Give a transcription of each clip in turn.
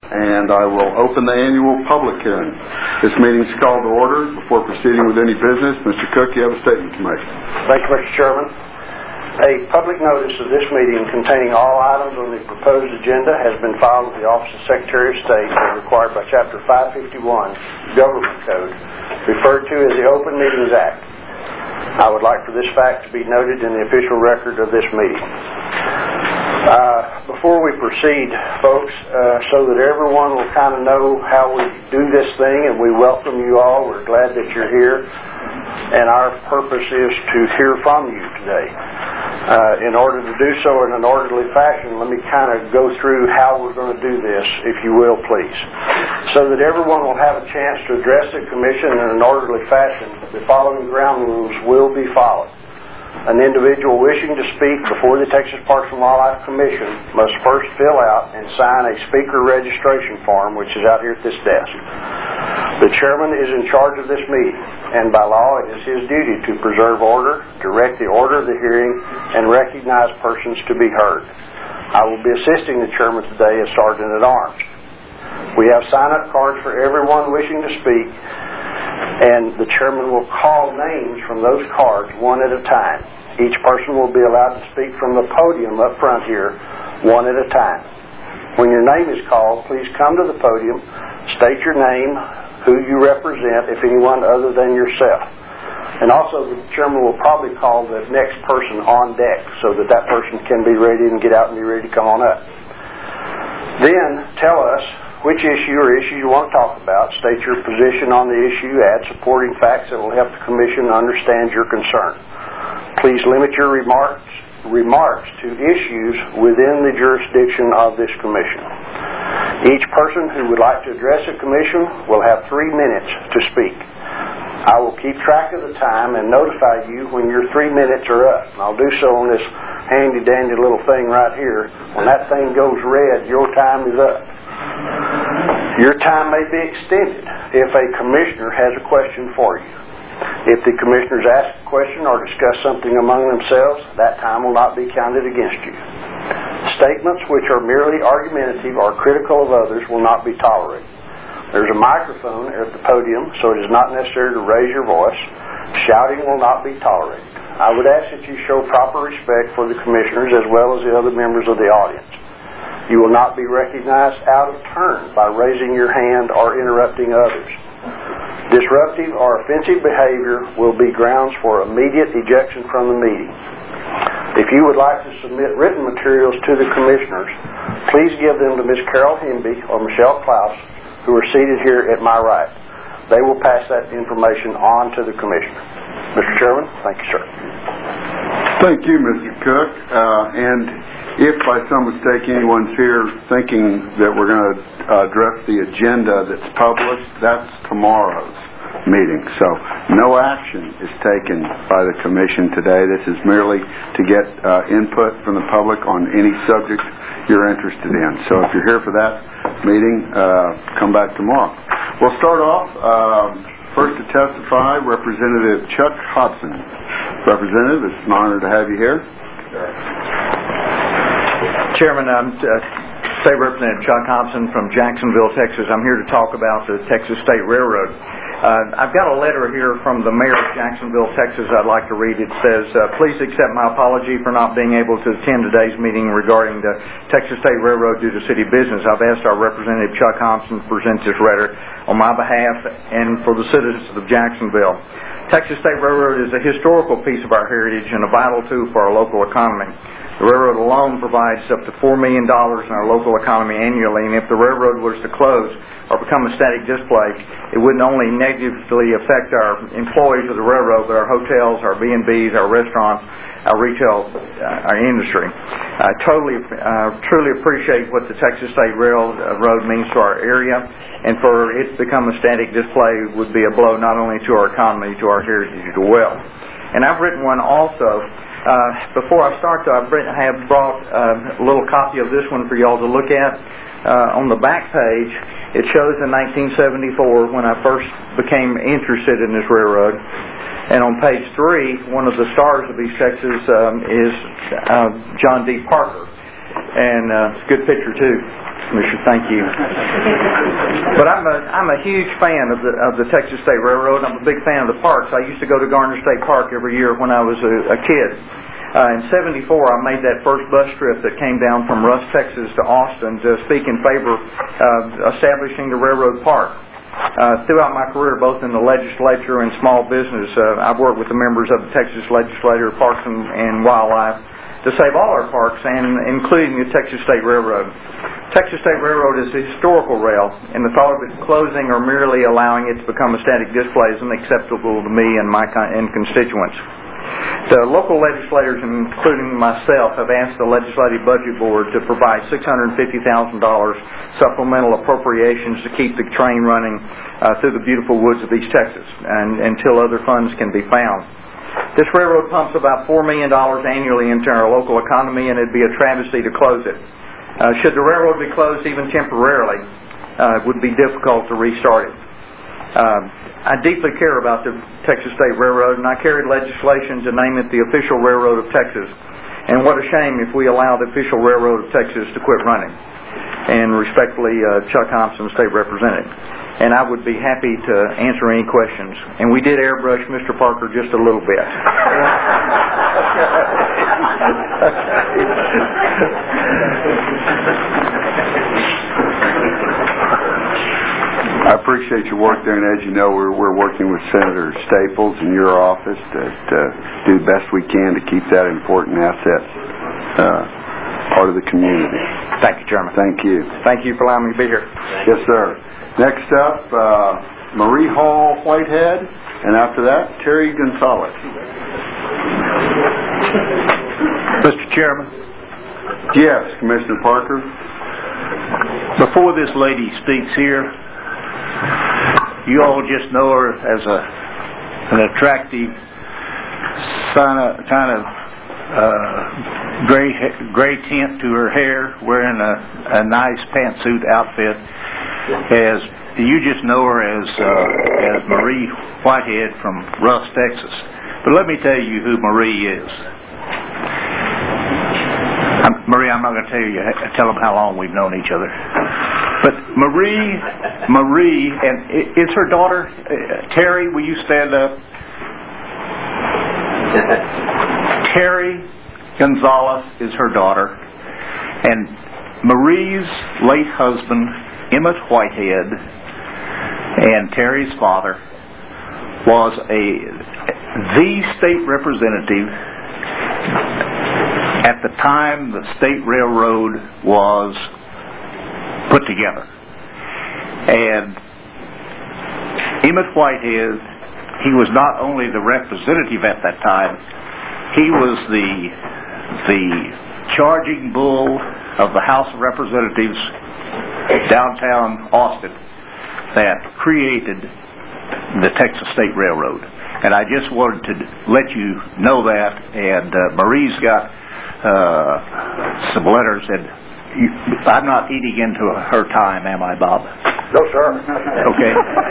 And I will open the annual public hearing. This meeting is called to order. Before proceeding with any business, Mr. Cook, you have a statement to make. Thank you, Mr. Chairman. A public notice of this meeting containing all items on the proposed agenda has been filed with the Office of Secretary of State as required by Chapter 551 Government Code, referred to as the Open Meetings Act. I would like for this fact to be noted in the official record of this meeting. Before we proceed, folks, so that everyone will kind of know how we do this thing, and we welcome you all. We're glad that you're here, and our purpose is to hear from you today. In order to do so in an orderly fashion, let me kind of go through how we're going to do this, if you will, please. So that everyone will have a chance to address the Commission in an orderly fashion, the following ground rules will be followed. An individual wishing to speak before the Texas Parks and Wildlife Commission must first fill out and sign a speaker registration form, which is out here at this desk. The chairman is in charge of this meeting, and by law it is his duty to preserve order, direct the order of the hearing, and recognize persons to be heard. I will be assisting the chairman today as Sergeant at Arms. We have sign-up cards for everyone wishing to speak, and the chairman will call names from those cards one at a time. Each person will be allowed to speak from the podium up front here, one at a time. When your name is called, please come to the podium, state your name, who you represent, if anyone other than yourself. And also the chairman will probably call the next person on deck so that that person can be ready and get out and be ready to come on up. Then tell us which issue or issues you want to talk about, state your position on the issue, add supporting facts that will help the Commission understand your concern. Please limit your remarks to issues within the jurisdiction of this Commission. Each person who would like to address the Commission will have 3 minutes to speak. I will keep track of the time and notify you when your 3 minutes are up. And I'll do so on this handy-dandy little thing right here. When that thing goes red, your time is up. Your time may be extended if a commissioner has a question for you. If the commissioners ask a question or discuss something among themselves, that time will not be counted against you. Statements which are merely argumentative or critical of others will not be tolerated. There's a microphone at the podium, so it is not necessary to raise your voice. Shouting will not be tolerated. I would ask that you show proper respect for the commissioners as well as the other members of the audience. You will not be recognized out of turn by raising your hand or interrupting others. Disruptive or offensive behavior will be grounds for immediate ejection from the meeting. If you would like to submit written materials to the commissioners, please give them to Ms. Carol Hemby or Michelle Klaus, who are seated here at my right. They will pass that information on to the commissioner. Mr. Chairman, thank you, sir. Thank you, Mr. Cook. And if by some mistake anyone's here thinking that we're going to address the agenda that's published, that's tomorrow's meeting. So no action is taken by the Commission today. This is merely to get input from the public on any subject you're interested in. So if you're here for that meeting, come back tomorrow. We'll start off first to testify, Representative Chuck Hobson. Representative, it's an honor to have you here. Chairman, I'm State Representative Chuck Hobson from Jacksonville, Texas. I'm here to talk about the Texas State Railroad. I've got a letter here from the mayor of Jacksonville, Texas I'd like to read. It says, please accept my apology for not being able to attend today's meeting regarding the Texas State Railroad due to city business. I've asked our Representative Chuck Hobson to present this letter on my behalf and for the citizens of Jacksonville. Texas State Railroad is a historical piece of our heritage and a vital tool for our local economy. The railroad alone provides up to $4 million in our local economy annually, and if the railroad was to close or become a static display, it wouldn't only negatively affect our employees of the railroad, but our hotels, our B&Bs, our restaurants, our retail, our industry. I truly appreciate what the Texas State Railroad means to our area, and for it to become a static display would be a blow not only to our economy, to our heritage as well. And I've written one also. Before I start, though, I have brought a little copy of this one for y'all to look at. On the back page, it shows in 1974 when I first became interested in this railroad. And on page 3, one of the stars of East Texas is John D. Parker. And it's a good picture, too. Commissioner. Thank you. But I'm a huge fan of the Texas State Railroad. I'm a big fan of the parks. I used to go to Garner State Park every year when I was a kid. In '74, I made that first bus trip that came down from Rusk, Texas to Austin to speak in favor of establishing the railroad park. Throughout my career, both in the legislature and small business, I've worked with the members of the Texas Legislature, Parks and Wildlife, to save all our parks, and including the Texas State Railroad. Texas State Railroad is a historical rail, and the thought of it closing or merely allowing it to become a static display is unacceptable to me and my constituents. The local legislators, including myself, have asked the Legislative Budget Board to provide $650,000 supplemental appropriations to keep the train running through the beautiful woods of East Texas until other funds can be found. This railroad pumps about $4 million annually into our local economy, and it'd be a travesty to close it. Should the railroad be closed even temporarily, it would be difficult to restart it. I deeply care about the Texas State Railroad, and I carried legislation to name it the official railroad of Texas. And what a shame if we allow the official railroad of Texas to quit running. And respectfully, Chuck Thompson, State Representative. And I would be happy to answer any questions. And we did airbrush Mr. Parker just a little bit. I appreciate your work there, and as you know, we're working with Senator Staples in your office to do the best we can to keep that important asset part of the community. Thank you, Chairman. Thank you. Thank you for allowing me to be here. Yes, sir. Next up, Marie Hall Whitehead, and after that, Terry Gonzalez. Mr. Chairman. Yes, Commissioner Parker. Before this lady speaks here, you all just know her as an attractive, kind of gray tint to her hair, wearing a nice pantsuit outfit. As you just know her as Marie Whitehead from Rusk, Texas. But let me tell you who Marie is. Marie, I'm not going to tell them how long we've known each other. But Marie, and it's her daughter, Terry, will you stand up? Terry Gonzalez is her daughter. And Marie's late husband, Emmett Whitehead, and Terry's father, was the state representative at the time the state railroad was put together. And Emmett Whitehead, he was not only the representative at that time, he was the charging bull of the House of Representatives downtown Austin that created the Texas State Railroad. And I just wanted to let you know that. And Marie's got some letters, and I'm not eating into her time, am I, Bob? No, sir. Okay.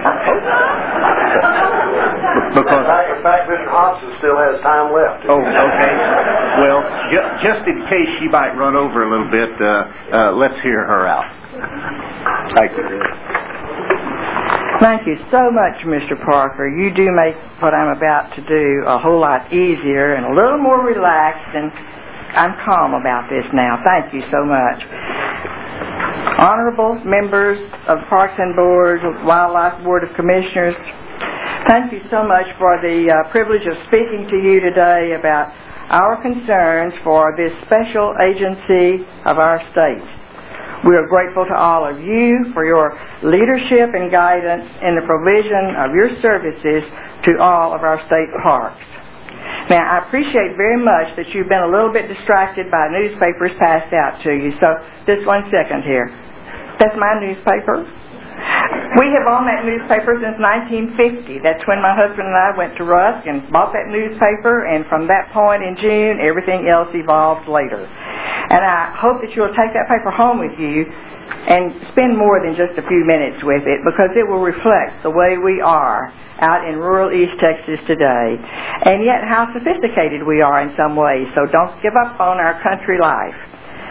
Because in fact, Mr. Hobson still has time left. Oh, okay. Well, just in case she might run over a little bit, let's hear her out. Thank you. Thank you so much, Mr. Parker. You do make what I'm about to do a whole lot easier and a little more relaxed, and I'm calm about this now. Thank you so much. Honorable members of Parks and Board, Wildlife Board of Commissioners, thank you so much for the privilege of speaking to you today about our concerns for this special agency of our state. We are grateful to all of you for your leadership and guidance in the provision of your services to all of our state parks. Now, I appreciate very much that you've been a little bit distracted by newspapers passed out to you. So, just 1 second here. That's my newspaper. We have owned that newspaper since 1950. That's when my husband and I went to Rusk and bought that newspaper, and from that point in June, everything else evolved later. And I hope that you'll take that paper home with you and spend more than just a few minutes with it, because it will reflect the way we are out in rural East Texas today, and yet how sophisticated we are in some ways. So don't give up on our country life.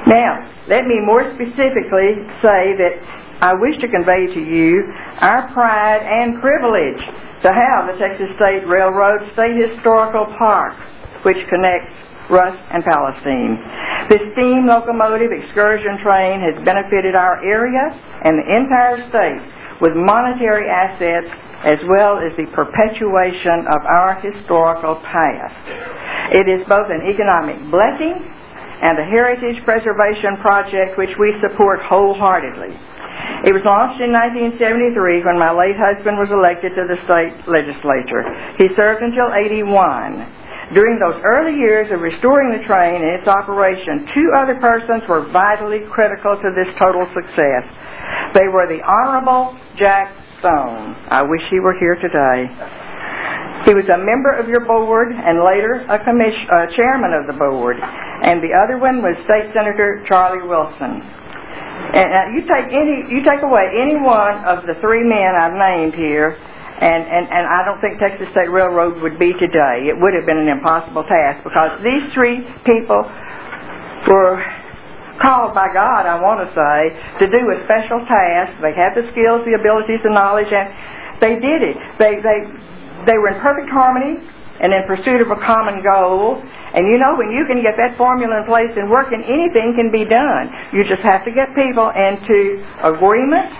Now, let me more specifically say that I wish to convey to you our pride and privilege to have the Texas State Railroad State Historical Park, which connects Rusk and Palestine. This steam locomotive excursion train has benefited our area and the entire state with monetary assets as well as the perpetuation of our historical past. It is both an economic blessing and a heritage preservation project which we support wholeheartedly. It was launched in 1973 when my late husband was elected to the state legislature. He served until 81. During those early years of restoring the train and its operation, two other persons were vitally critical to this total success. They were the Honorable Jack Stone. I wish he were here today. He was a member of your board and later a chairman of the board. And the other one was State Senator Charlie Wilson. And you take away any one of the three men I've named here, and I don't think Texas State Railroad would be today. It would have been an impossible task because these three people were called by God, I want to say, to do a special task. They had the skills, the abilities, the knowledge, and they did it. They were in perfect harmony and in pursuit of a common goal. And you know, when you can get that formula in place and working, anything can be done. You just have to get people into agreement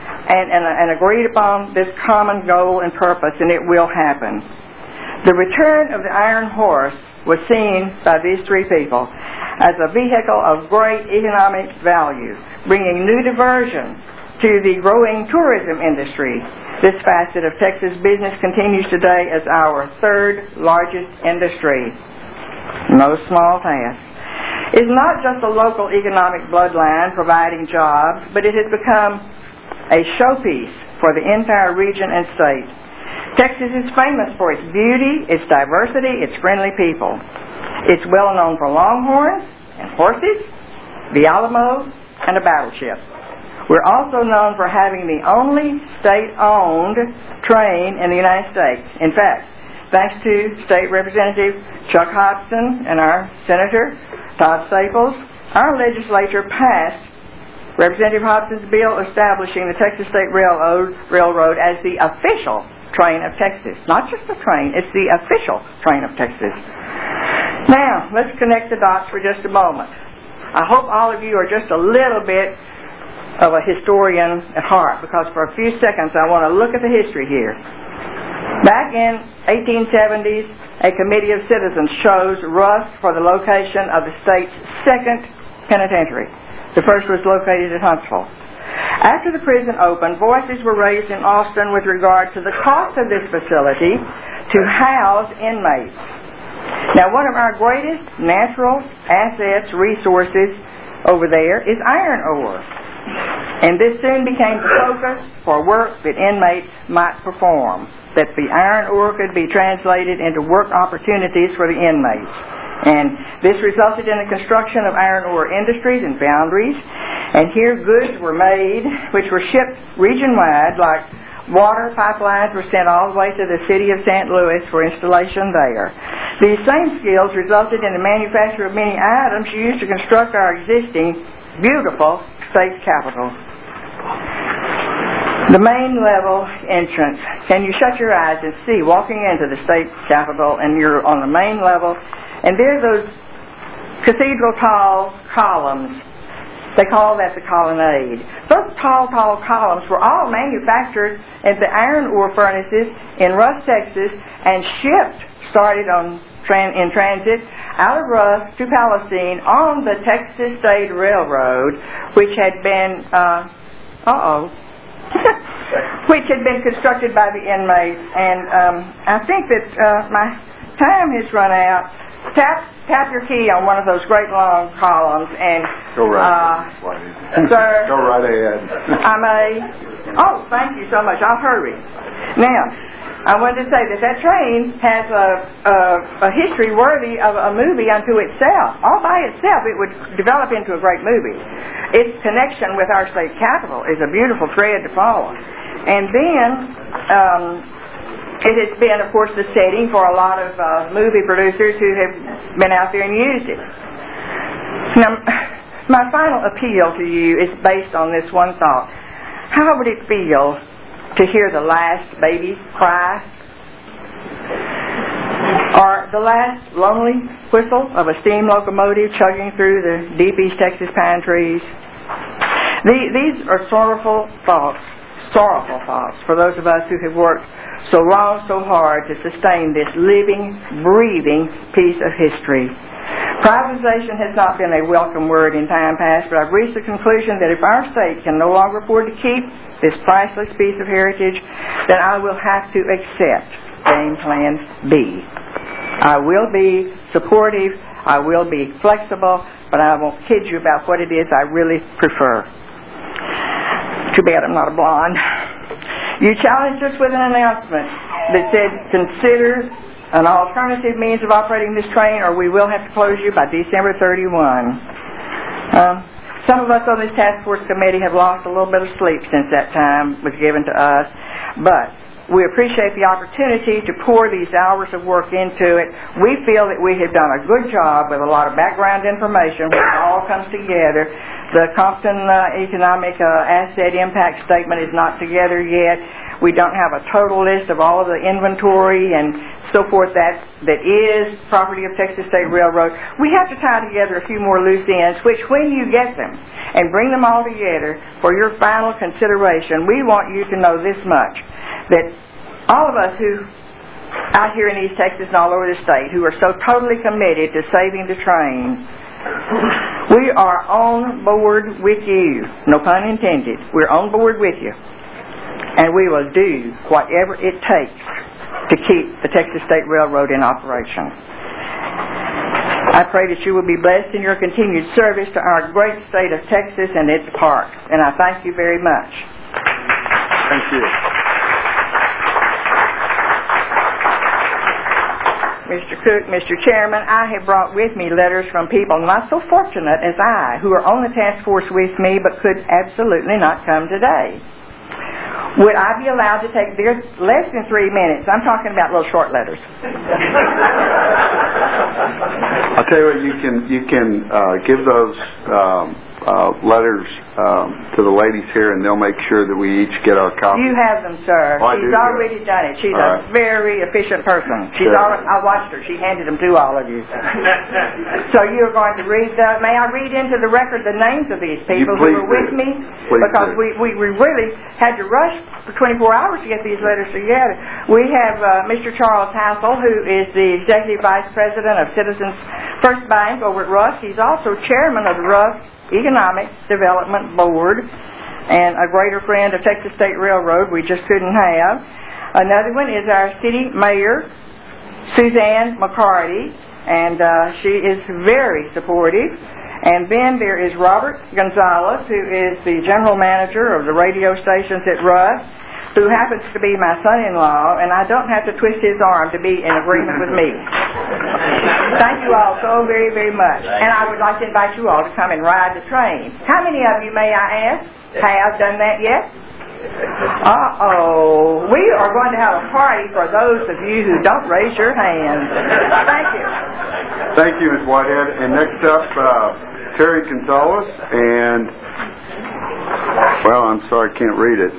and agreed upon this common goal and purpose, and it will happen. The return of the Iron Horse was seen by these three people as a vehicle of great economic value, bringing new diversion to the growing tourism industry. This facet of Texas business continues today as our third largest industry. No small task. It's not just a local economic bloodline providing jobs, but it has become a showpiece for the entire region and state. Texas is famous for its beauty, its diversity, its friendly people. It's well known for longhorns and horses, the Alamo, and a battleship. We're also known for having the only state-owned train in the United States. In fact, thanks to State Representative Chuck Hobson and our Senator Todd Staples, our legislature passed Representative Hobson's bill establishing the Texas State Railroad as the official train of Texas. Not just the train, it's the official train of Texas. Now, let's connect the dots for just a moment. I hope all of you are just a little bit of a historian at heart, because for a few seconds I want to look at the history here. Back in 1870s, a committee of citizens chose Rusk for the location of the state's second penitentiary. The first was located at Huntsville. After the prison opened, voices were raised in Austin with regard to the cost of this facility to house inmates. Now, one of our greatest natural assets, resources over there is iron ore. And this soon became the focus for work that inmates might perform, that the iron ore could be translated into work opportunities for the inmates. And this resulted in the construction of iron ore industries and foundries, and here goods were made which were shipped region-wide, like water pipelines were sent all the way to the city of St. Louis for installation there. These same skills resulted in the manufacture of many items used to construct our existing beautiful state capitol. The main level entrance. Can you shut your eyes and see, walking into the state capitol, and you're on the main level, and there's those cathedral tall columns. They call that the colonnade. Those tall columns were all manufactured at the iron ore furnaces in Rusk, Texas, and started in transit out of Rusk to Palestine on the Texas State Railroad, which had been which had been constructed by the inmates. And I think that my time has run out. Tap your key on one of those great long columns and go right sir, go right ahead. I may. Oh, thank you so much. I'll hurry. Now, I wanted to say that train has a history worthy of a movie unto itself. All by itself, it would develop into a great movie. Its connection with our state capital is a beautiful thread to follow. And then it has been, of course, the setting for a lot of movie producers who have been out there and used it. Now, My final appeal to you is based on this one thought. How would it feel to hear the last baby cry? Or the last lonely whistle of a steam locomotive chugging through the deep East Texas pine trees? These are sorrowful thoughts for those of us who have worked so long, so hard to sustain this living, breathing piece of history. Privatization has not been a welcome word in time past, but I've reached the conclusion that if our state can no longer afford to keep this priceless piece of heritage, then I will have to accept Game Plan B. I will be supportive, I will be flexible, but I won't kid you about what it is I really prefer. Too bad I'm not a blonde. You challenged us with an announcement that said, consider an alternative means of operating this train or we will have to close you by December 31. Some of us on this task force committee have lost a little bit of sleep since that time was given to us, but we appreciate the opportunity to pour these hours of work into it. We feel that we have done a good job with a lot of background information when it all comes together. The Compton Economic Asset Impact Statement is not together yet. We don't have a total list of all of the inventory and so forth that is property of Texas State Railroad. We have to tie together a few more loose ends, which when you get them and bring them all together for your final consideration, we want you to know this much, that all of us who out here in East Texas and all over the state who are so totally committed to saving the train, we are on board with you. No pun intended. We're on board with you. And we will do whatever it takes to keep the Texas State Railroad in operation. I pray that you will be blessed in your continued service to our great state of Texas and its parks. And I thank you very much. Thank you. Mr. Cook, Mr. Chairman, I have brought with me letters from people not so fortunate as I, who are on the task force with me but could absolutely not come today. Would I be allowed to take their less than 3 minutes? I'm talking about little short letters. I'll tell you what, you can give those letters to the ladies here, and they'll make sure that we each get our copy. You have them, sir. Oh, She's already done it. She's a very efficient person. I watched her. She handed them to all of you. So you're going to read may I read into the record the names of these people who were with me? Because we really had to rush for 24 hours to get these letters together. We have Mr. Charles Hassel, who is the Executive Vice President of Citizens First Bank over at Rusk. He's also Chairman of the Rusk Economic Development Board and a greater friend of Texas State Railroad we just couldn't have. Another one is our city mayor, Suzanne McCarty, and she is very supportive. And then there is Robert Gonzalez, who is the general manager of the radio stations at Rusk, who happens to be my son-in-law, and I don't have to twist his arm to be in agreement with me. Thank you all so very, very much. And I would like to invite you all to come and ride the train. How many of you, may I ask, have done that yet? Uh-oh. We are going to have a party for those of you who don't raise your hands. Thank you. Thank you, Ms. Whitehead. And next up, Terry Gonzalez and, well, I'm sorry, I can't read it.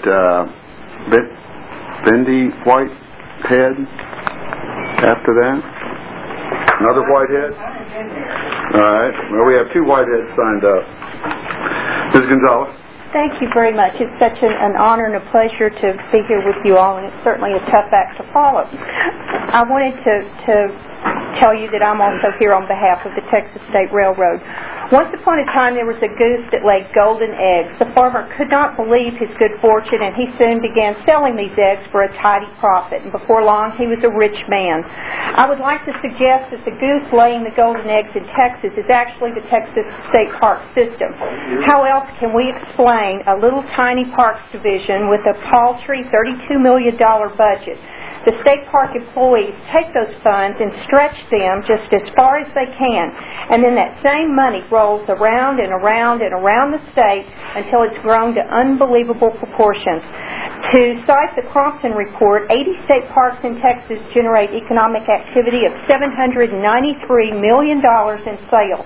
Bendy Whitehead after that. Another Whitehead? All right. Well, we have two Whiteheads signed up. Ms. Gonzalez. Thank you very much. It's such an honor and a pleasure to be here with you all, and it's certainly a tough act to follow. I wanted to tell you that I'm also here on behalf of the Texas State Railroad. Once upon a time, there was a goose that laid golden eggs. The farmer could not believe his good fortune, and he soon began selling these eggs for a tidy profit. And before long, he was a rich man. I would like to suggest that the goose laying the golden eggs in Texas is actually the Texas State Park System. How else can we explain a little tiny parks division with a paltry $32 million budget? The state park employees take those funds and stretch them just as far as they can, and then that same money rolls around and around and around the state until it's grown to unbelievable proportions. To cite the Crompton report, 80 state parks in Texas generate economic activity of $793 million in sales,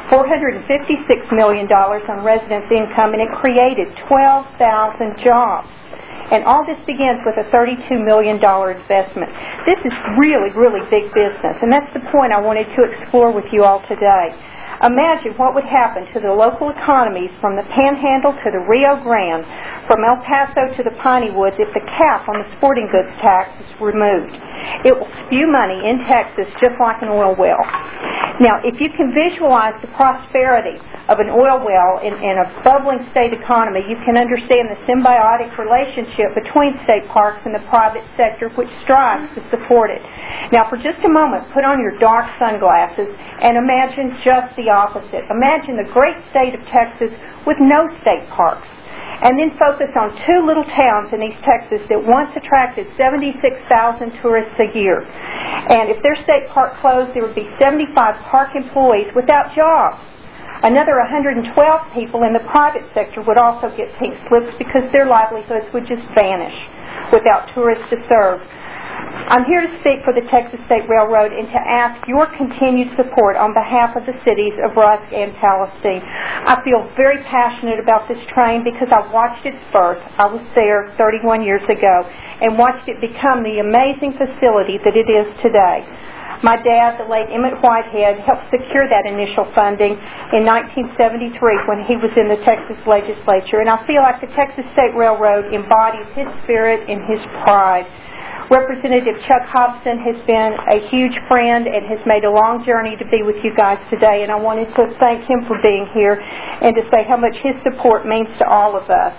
$456 million on residents' income, and it created 12,000 jobs. And all this begins with a $32 million investment. This is really, really big business, and that's the point I wanted to explore with you all today. Imagine what would happen to the local economies from the Panhandle to the Rio Grande, from El Paso to the Piney Woods, if the cap on the sporting goods tax is removed. It will spew money in Texas just like an oil well. Now, if you can visualize the prosperity of an oil well in a bubbling state economy, you can understand the symbiotic relationship between state parks and the private sector, which strives to support it. Now, for just a moment, put on your dark sunglasses and imagine just the opposite. Imagine the great state of Texas with no state parks. And then focus on two little towns in East Texas that once attracted 76,000 tourists a year. And if their state park closed, there would be 75 park employees without jobs. Another 112 people in the private sector would also get pink slips because their livelihoods would just vanish without tourists to serve. I'm here to speak for the Texas State Railroad and to ask your continued support on behalf of the cities of Rusk and Palestine. I feel very passionate about this train because I watched its birth. I was there 31 years ago and watched it become the amazing facility that it is today. My dad, the late Emmett Whitehead, helped secure that initial funding in 1973 when he was in the Texas legislature, and I feel like the Texas State Railroad embodies his spirit and his pride. Representative Chuck Hobson has been a huge friend and has made a long journey to be with you guys today, and I wanted to thank him for being here and to say how much his support means to all of us.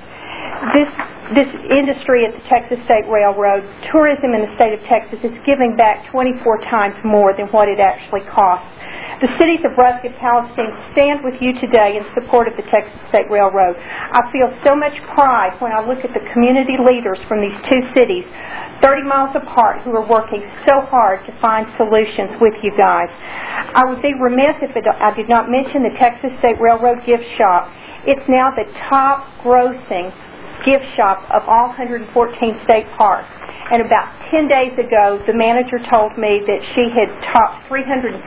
This industry at the Texas State Railroad, tourism in the state of Texas, is giving back 24 times more than what it actually costs. The cities of Rusk and Palestine stand with you today in support of the Texas State Railroad. I feel so much pride when I look at the community leaders from these two cities, 30 miles apart, who are working so hard to find solutions with you guys. I would be remiss if I did not mention the Texas State Railroad gift shop. It's now the top grossing gift shop of all 114 state parks. And about 10 days ago, the manager told me that she had topped $352,000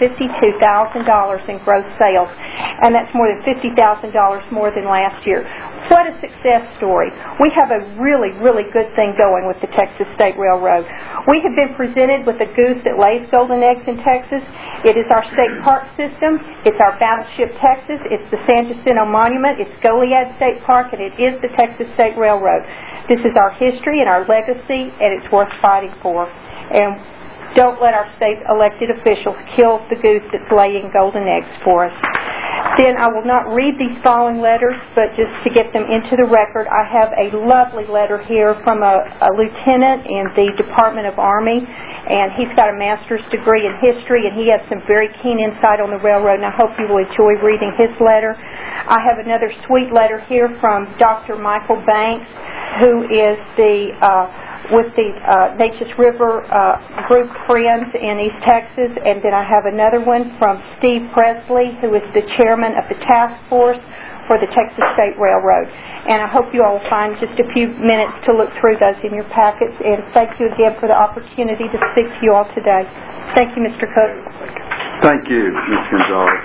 in gross sales, and that's more than $50,000 more than last year. What a success story. We have a really, really good thing going with the Texas State Railroad. We have been presented with a goose that lays golden eggs in Texas. It is our state park system. It's our Battleship Texas. It's the San Jacinto Monument. It's Goliad State Park, and it is the Texas State Railroad. This is our history and our legacy, and it's worth fighting for. And don't let our state elected officials kill the goose that's laying golden eggs for us. Then I will not read these following letters, but just to get them into the record, I have a lovely letter here from a lieutenant in the Department of Army, and he's got a master's degree in history, and he has some very keen insight on the railroad, and I hope you will enjoy reading his letter. I have another sweet letter here from Dr. Michael Banks, who is with the Neches River group Friends in East Texas, and then I have another one from Steve Presley, who is the chairman of the task force for the Texas State Railroad. And I hope you all will find just a few minutes to look through those in your packets, and thank you again for the opportunity to speak to you all today. Thank you, Mr. Cook. Thank you, Ms. Gonzalez.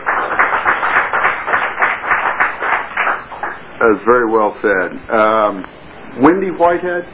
That was very well said. Wendy Whitehead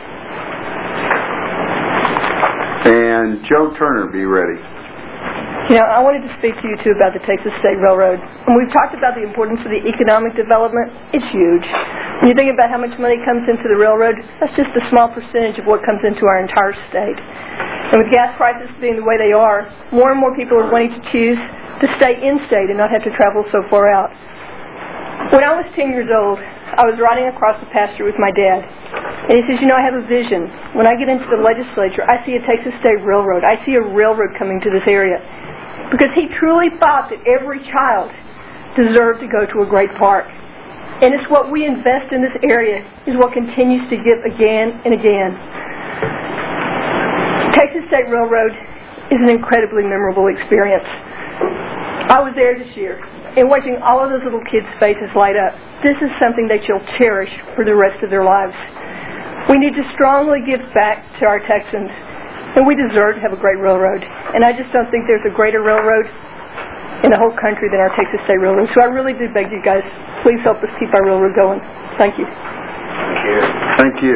and Joe Turner, be ready. You know, I wanted to speak to you too about the Texas State Railroad. And we've talked about the importance of the economic development. It's huge. When you think about how much money comes into the railroad, that's just a small percentage of what comes into our entire state. And with gas prices being the way they are, more and more people are wanting to choose to stay in-state and not have to travel so far out. When I was 10 years old, I was riding across the pasture with my dad. And he says, you know, I have a vision. When I get into the legislature, I see a Texas State Railroad. I see a railroad coming to this area. Because he truly thought that every child deserved to go to a great park. And it's what we invest in this area is what continues to give again and again. Texas State Railroad is an incredibly memorable experience. I was there this year, and watching all of those little kids' faces light up, this is something that you'll cherish for the rest of their lives. We need to strongly give back to our Texans, and we deserve to have a great railroad. And I just don't think there's a greater railroad in the whole country than our Texas State Railroad. So I really do beg you guys, please help us keep our railroad going. Thank you. Thank you.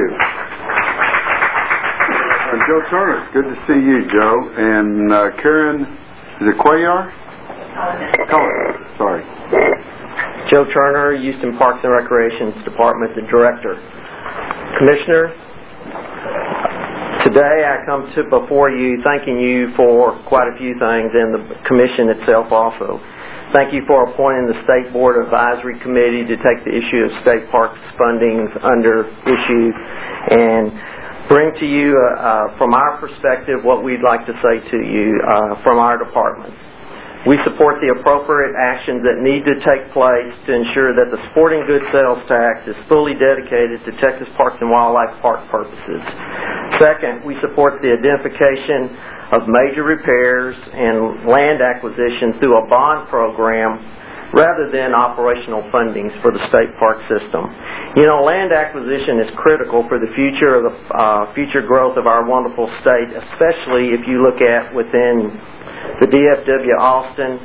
Joe Turner, good to see you, Joe. And Karen, is it Cuellar? Color. Sorry. Joe Turner, Houston Parks and Recreation Department, the Director. Commissioner, today I come before you thanking you for quite a few things, and the Commission itself also. Thank you for appointing the State Board Advisory Committee to take the issue of state parks funding under issue and bring to you, from our perspective, what we'd like to say to you from our department. We support the appropriate actions that need to take place to ensure that the sporting goods sales tax is fully dedicated to Texas Parks and Wildlife Park purposes. Second, we support the identification of major repairs and land acquisition through a bond program rather than operational fundings for the state park system. You know, land acquisition is critical for the future of the future growth of our wonderful state, especially if you look at within the DFW Austin,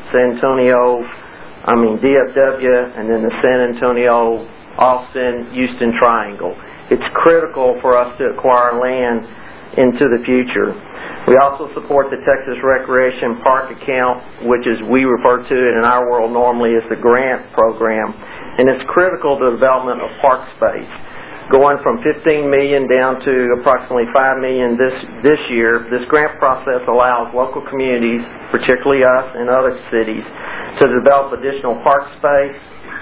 DFW, and then the San Antonio, Austin, Houston triangle. It's critical for us to acquire land into the future. We also support the Texas Recreation Park account, which is we refer to it in our world normally as the grant program, and it's critical to the development of park space. Going from $15 million down to approximately $5 million this year, this grant process allows local communities, particularly us and other cities, to develop additional park space,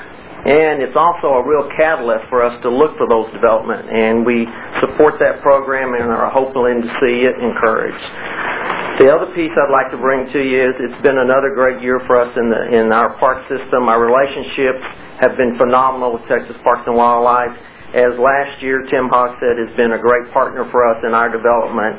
and it's also a real catalyst for us to look for those development, and we support that program and are hoping to see it encouraged. The other piece I'd like to bring to you is it's been another great year for us in our park system. Our relationships have been phenomenal with Texas Parks and Wildlife. As last year, Tim Hogsett has been a great partner for us in our development.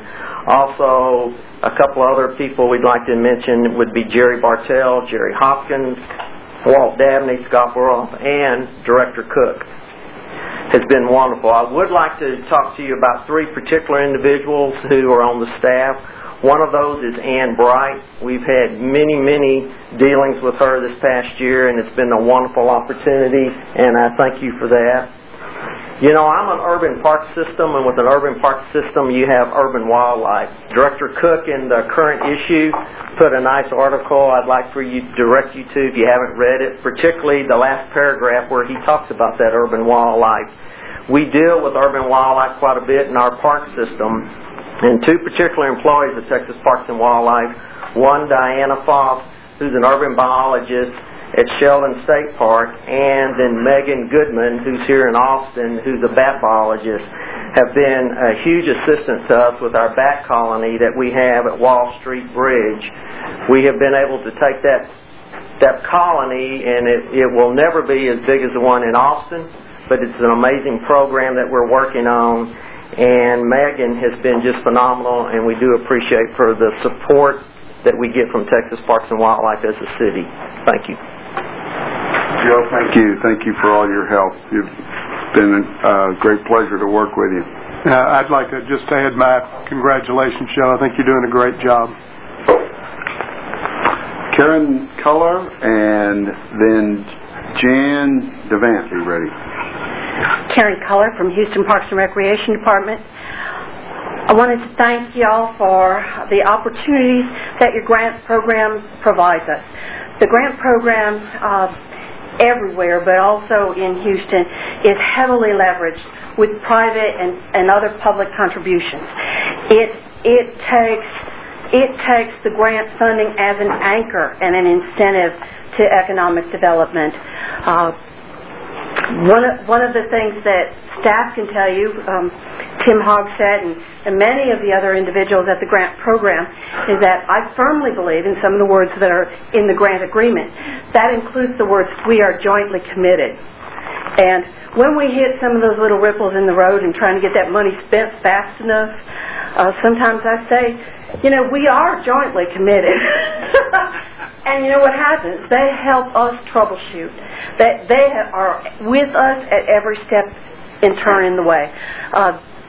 Also, a couple other people we'd like to mention would be Jerry Bartell, Jerry Hopkins, Walt Dabney, Scott Burroff, and Director Cook. Has been wonderful. I would like to talk to you about three particular individuals who are on the staff. One of those is Ann Bright. We've had many, many dealings with her this past year, and it's been a wonderful opportunity, and I thank you for that. You know, I'm an urban park system, and with an urban park system, you have urban wildlife. Director Cook, in the current issue, put a nice article I'd like for you to direct you to if you haven't read it, particularly the last paragraph where he talks about that urban wildlife. We deal with urban wildlife quite a bit in our park system, and two particular employees of Texas Parks and Wildlife, one, Diana Foss, who's an urban biologist at Sheldon State Park, and then Megan Goodman, who's here in Austin, who's a bat biologist, have been a huge assistance to us with our bat colony that we have at Wall Street Bridge. We have been able to take that colony, and it will never be as big as the one in Austin, but it's an amazing program that we're working on, and Megan has been just phenomenal, and we do appreciate for the support that we get from Texas Parks and Wildlife as a city. Thank you. Joe, thank you. Thank you for all your help. It's been a great pleasure to work with you. I'd like to just add my congratulations, Joe. I think you're doing a great job. Karen Cuellar and then Jan Devant, be ready. Karen Cuellar from Houston Parks and Recreation Department. I wanted to thank y'all for the opportunities that your grant program provides us. The grant program everywhere, but also in Houston, is heavily leveraged with private and other public contributions. It takes the grant funding as an anchor and an incentive to economic development. One of the things that staff can tell you, Tim Hogsett and many of the other individuals at the grant program, is that I firmly believe in some of the words that are in the grant agreement. That includes the words, "we are jointly committed." And when we hit some of those little ripples in the road and trying to get that money spent fast enough, sometimes I say, we are jointly committed. And you know what happens? They help us troubleshoot. They are with us at every step and turn in the way.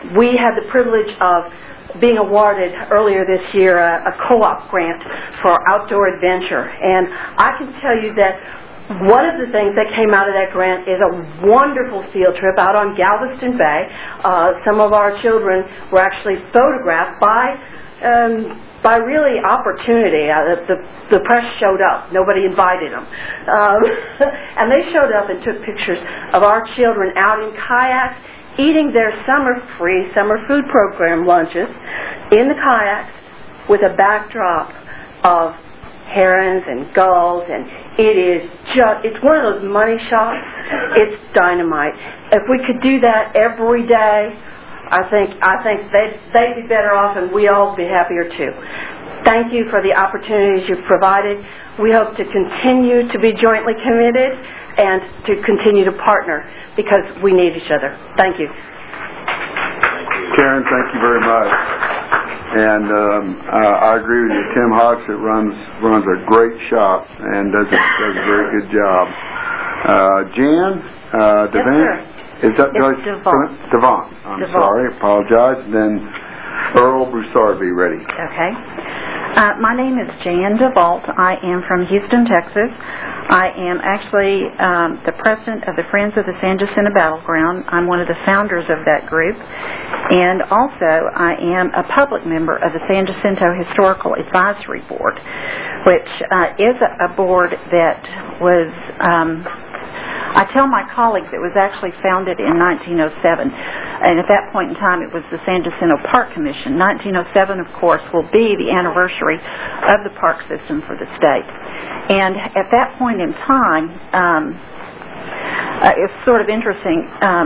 we had the privilege of being awarded earlier this year a co-op grant for outdoor adventure. And I can tell you that one of the things that came out of that grant is a wonderful field trip out on Galveston Bay. Some of our children were actually photographed by really opportunity. The press showed up. Nobody invited them. And they showed up and took pictures of our children out in kayaks eating their summer food program lunches in the kayaks with a backdrop of herons and gulls, and it's one of those money shots. It's dynamite. If we could do that every day, I think they'd be better off, and we all be happier too. Thank you for the opportunities you've provided. We hope to continue to be jointly committed and to continue to partner because we need each other. Thank you. Karen, thank you very much. And I agree with you. Tim Hogsett runs a great shop and does a very good job. Jan, Devant? Is that Joyce? Devant. I'm sorry. Apologize. Then Earl Broussard, be ready. Okay. My name is Jan DeVault. I am from Houston, Texas. I am actually the president of the Friends of the San Jacinto Battleground. I'm one of the founders of that group. And also, I am a public member of the San Jacinto Historical Advisory Board, which is a board that was... I tell my colleagues it was actually founded in 1907, and at that point in time it was the San Jacinto Park Commission. 1907, of course, will be the anniversary of the park system for the state. And at that point in time, it's sort of interesting,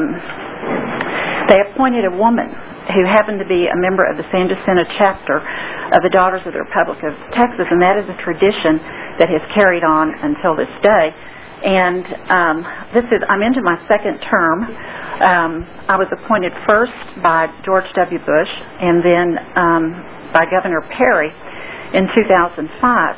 they appointed a woman who happened to be a member of the San Jacinto chapter of the Daughters of the Republic of Texas, and that is a tradition that has carried on until this day. And I'm into my second term. I was appointed first by George W. Bush and then by Governor Perry in 2005.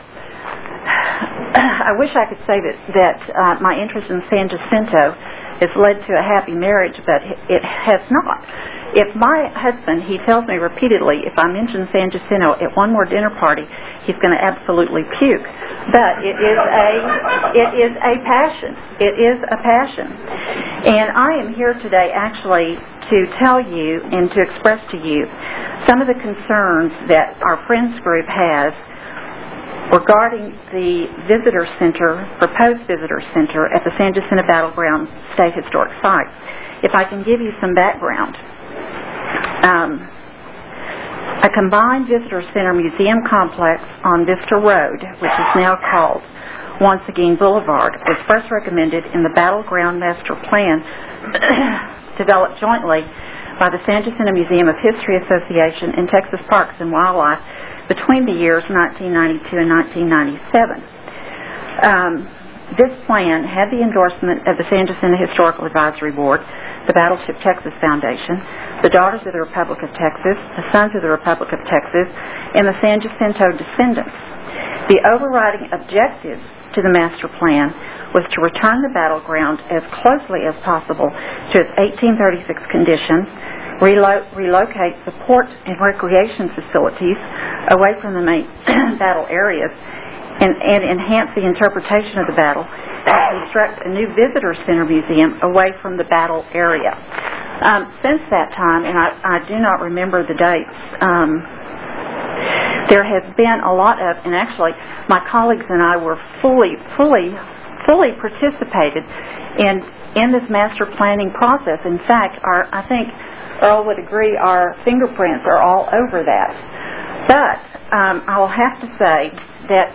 I wish I could say that my interest in San Jacinto has led to a happy marriage, but it has not. If my husband, he tells me repeatedly, if I mention San Jacinto at one more dinner party, he's going to absolutely puke. But it is a passion. It is a passion. And I am here today actually to tell you and to express to you some of the concerns that our Friends group has regarding the visitor center, proposed visitor center at the San Jacinto Battleground State Historic Site. If I can give you some background. A combined visitor center museum complex on Vista Road, which is now called Once Again Boulevard, was first recommended in the Battleground Master Plan developed jointly by the San Jacinto Museum of History Association and Texas Parks and Wildlife between the years 1992 and 1997. This plan had the endorsement of the San Jacinto Historical Advisory Board, the Battleship Texas Foundation, the Daughters of the Republic of Texas, the Sons of the Republic of Texas, and the San Jacinto Descendants. The overriding objective to the master plan was to return the battleground as closely as possible to its 1836 condition, relocate support and recreation facilities away from the main battle areas, and enhance the interpretation of the battle, and construct a new visitor center museum away from the battle area. Since that time, and I do not remember the dates, there has been a lot of, and actually my colleagues and I were fully participated in this master planning process. In fact, I think Earl would agree, our fingerprints are all over that. But I will have to say that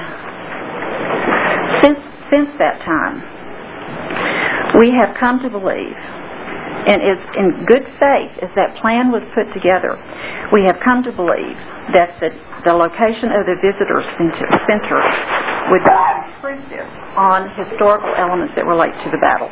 since that time, we have come to believe, and it's in good faith as that plan was put together, we have come to believe that the location of the visitor center would be intrusive on historical elements that relate to the battle.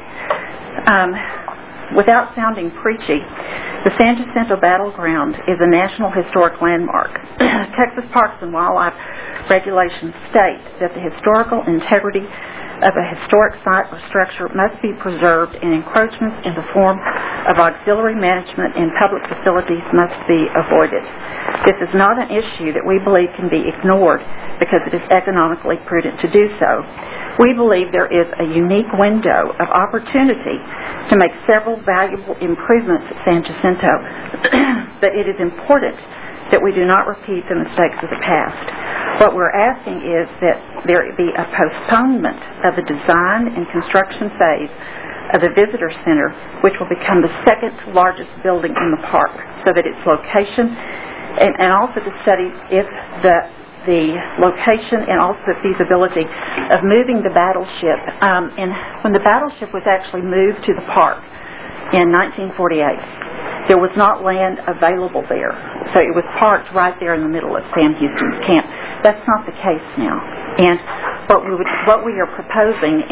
Without sounding preachy, the San Jacinto Battleground is a National Historic Landmark. Texas Parks and Wildlife regulations state that the historical integrity of a historic site or structure must be preserved, and encroachments in the form of auxiliary management in public facilities must be avoided. This is not an issue that we believe can be ignored because it is economically prudent to do so. We believe there is a unique window of opportunity to make several valuable improvements at San Jacinto, but it is important that we do not repeat the mistakes of the past. What we're asking is that there be a postponement of the design and construction phase of the visitor center, which will become the second largest building in the park, so that its location and also to study if the location and also the feasibility of moving the battleship. And when the battleship was actually moved to the park in 1948, there was not land available there, so it was parked right there in the middle of Sam Houston's camp. That's not the case now, and what we are proposing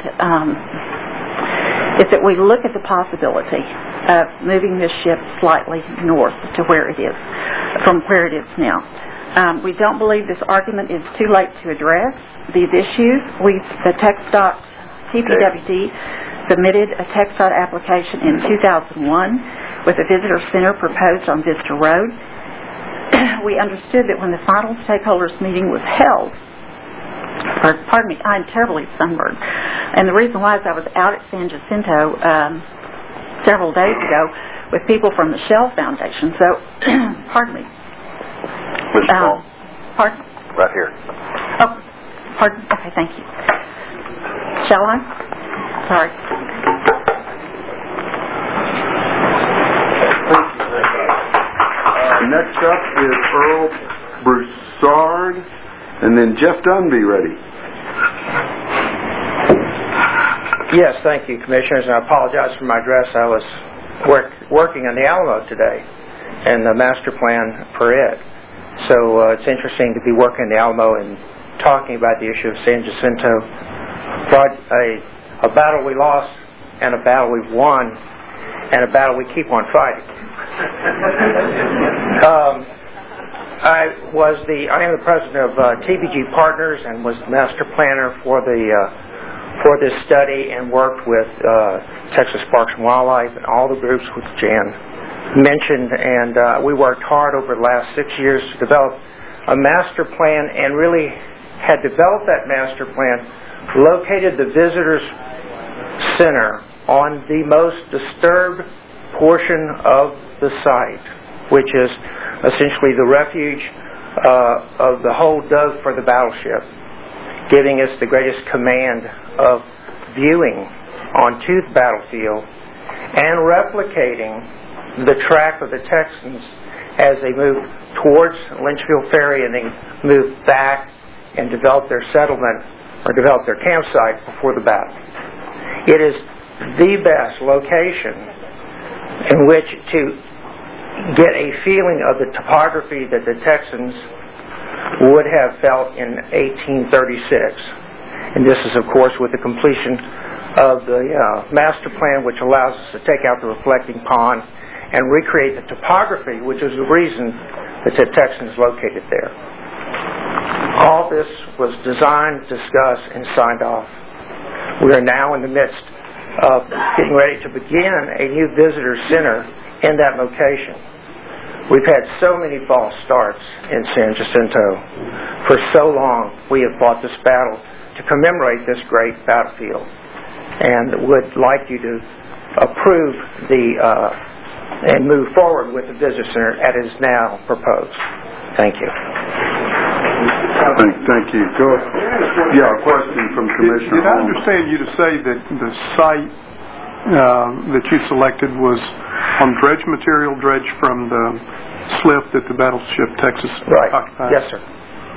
is that we look at the possibility of moving this ship slightly north to where it is, from where it is now. We don't believe this argument is too late to address these issues. The TxDOT TPWD submitted a TxDOT application in 2001 with a visitor center proposed on Vista Road. We understood that when the final stakeholders meeting was held, pardon me, I'm terribly sunburned, and the reason why is I was out at San Jacinto several days ago with people from the Shell Foundation, so pardon me. Mr. Paul. Pardon? Right here. Oh, pardon? Okay, thank you. Shall I? Sorry. Next up is Earl Broussard, and then Jeff Dunn, be ready. Yes, thank you, Commissioners, and I apologize for my dress. I was working on the Alamo today and the master plan for it. So it's interesting to be working in the Alamo and talking about the issue of San Jacinto. A battle we lost, and a battle we've won, and a battle we keep on fighting. I am the president of TBG Partners and was the master planner for this study, and worked with Texas Parks and Wildlife and all the groups which Jan mentioned, and we worked hard over the last 6 years to develop a master plan, and really had developed that master plan, located the visitors center on the most disturbed portion of the site, which is essentially the refuge of the whole dug for the battleship, giving us the greatest command of viewing onto the battlefield and replicating the track of the Texans as they move towards Lynchfield Ferry and then move back and develop their settlement or develop their campsite before the battle. It is the best location in which to get a feeling of the topography that the Texans would have felt in 1836. And this is, of course, with the completion of the master plan, which allows us to take out the reflecting pond and recreate the topography, which is the reason that the Texans located there. All this was designed, discussed, and signed off. We are now in the midst of getting ready to begin a new visitor center in that location. We've had so many false starts in San Jacinto. For so long, we have fought this battle to commemorate this great battlefield, and would like you to approve and move forward with the visitor center as is now proposed. Thank you. Thank you. Go ahead. Yeah, a question from Commissioner Did I understand you to say that the site that you selected was on dredge material, dredge from the slip that the battleship Texas occupied? Yes, sir.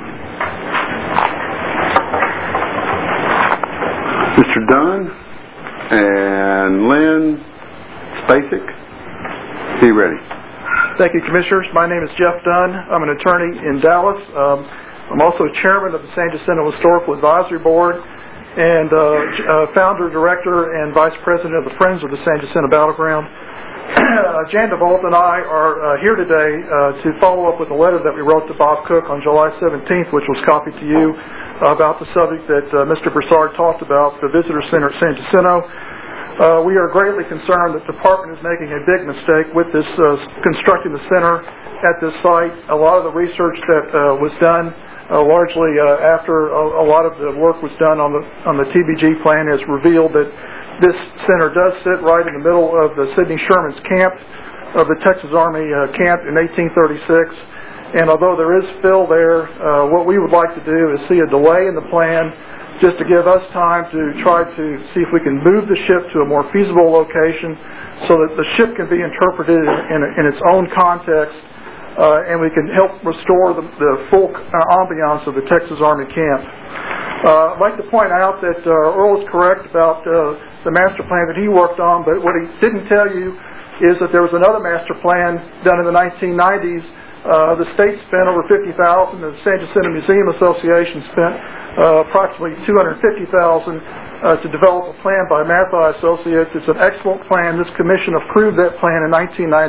Mr. Dunn and Lynn Spacek, be ready. Thank you, Commissioners. My name is Jeff Dunn. I'm an attorney in Dallas. I'm also chairman of the San Jacinto Historical Advisory Board and founder, director, and vice president of the Friends of the San Jacinto Battleground. Jan DeVault and I are here today to follow up with a letter that we wrote to Bob Cook on July 17th, which was copied to you, about the subject that Mr. Broussard talked about, the visitor center at San Jacinto. We are greatly concerned that the department is making a big mistake with this constructing the center at this site. A lot of the research that was done largely after a lot of the work was done on the TBG plan has revealed that this center does sit right in the middle of the Sidney Sherman's camp of the Texas Army camp in 1836. And although there is fill there, what we would like to do is see a delay in the plan just to give us time to try to see if we can move the ship to a more feasible location so that the ship can be interpreted in its own context and we can help restore the full ambiance of the Texas Army camp. I'd like to point out that Earl is correct about the master plan that he worked on, but what he didn't tell you is that there was another master plan done in the 1990s. The state spent over $50,000. The San Jacinto Museum Association spent approximately $250,000 to develop a plan by Mathai Associates. It's an excellent plan. This commission approved that plan in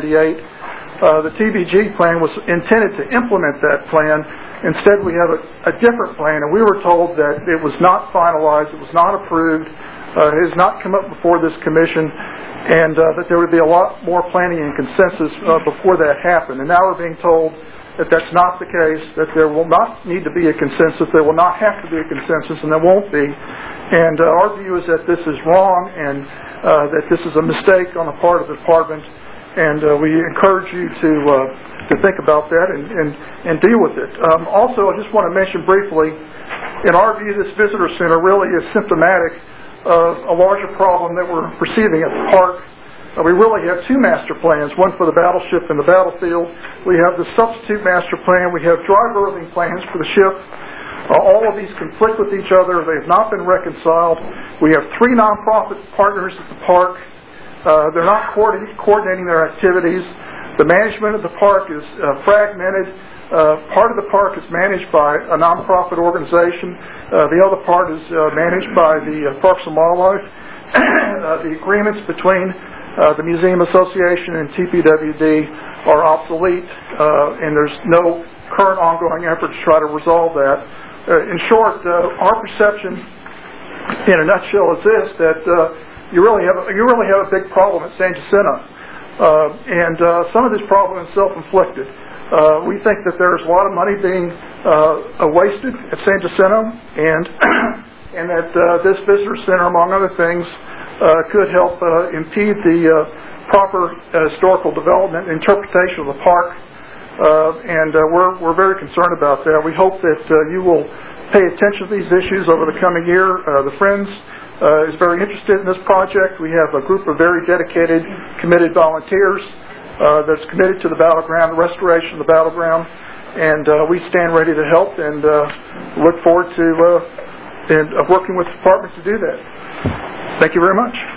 1998. The TBG plan was intended to implement that plan. Instead, we have a different plan, and we were told that it was not finalized, it was not approved, it has not come up before this commission, and that there would be a lot more planning and consensus before that happened. And now we're being told that that's not the case, that there will not need to be a consensus, there will not have to be a consensus, and there won't be. And our view is that this is wrong and that this is a mistake on the part of the department, and we encourage you to think about that and deal with it. Also, I just want to mention briefly, in our view, this visitor center really is symptomatic of a larger problem that we're perceiving at the park. We really have two master plans, one for the battleship and the battlefield. We have the substitute master plan. We have dry berthing plans for the ship. All of these conflict with each other. They have not been reconciled. We have 3 nonprofit partners at the park. They're not coordinating their activities. The management of the park is fragmented. Part of the park is managed by a nonprofit organization. The other part is managed by the Parks and Wildlife. The agreements between the Museum Association and TPWD are obsolete, and there's no current ongoing effort to try to resolve that. In short, our perception, in a nutshell, is this: that you really have a big problem at San Jacinto, and some of this problem is self-inflicted. We think that there's a lot of money being wasted at San Jacinto, and that this visitor center, among other things, could help impede the proper historical development and interpretation of the park. And we're very concerned about that. We hope that you will pay attention to these issues over the coming year. The Friends is very interested in this project. We have a group of very dedicated, committed volunteers that's committed to the battleground, the restoration of the battleground, and we stand ready to help and look forward to working with the department to do that. Thank you very much.